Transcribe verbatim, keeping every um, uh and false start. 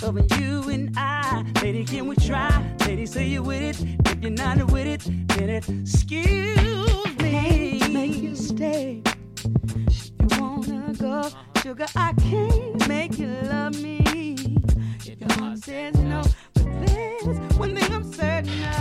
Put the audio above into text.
of you and I. Lady, can we try? Lady, say you with it. If you're not with it, then excuse me. Can't make you stay. You wanna go, sugar, I can't make you love me. Your heart says no, but there's one thing I'm certain of.